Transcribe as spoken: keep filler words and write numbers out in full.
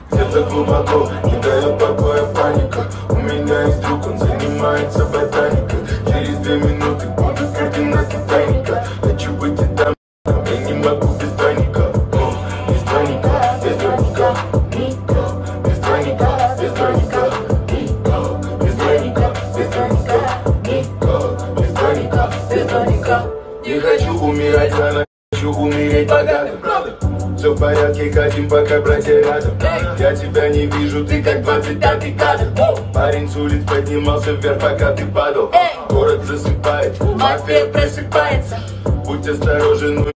где-то глубоко не дает покоя паника. У меня есть друг, он занимается ботаникой. Через две минуты буду координаты Титаника. Хочу быть и там, я не могу без драника. Без драника, без драника, без драника, без драника, без драника, без драника, без драника, без драника. Не хочу умирать рано, хочу умереть богато. Все в порядке, хотим пока, братья, рядом. Я тебя не вижу, ты как двадцать пятый кадр. Парень с улиц поднимался вверх, пока ты падал. Город засыпает, мафия просыпается. Будь осторожен.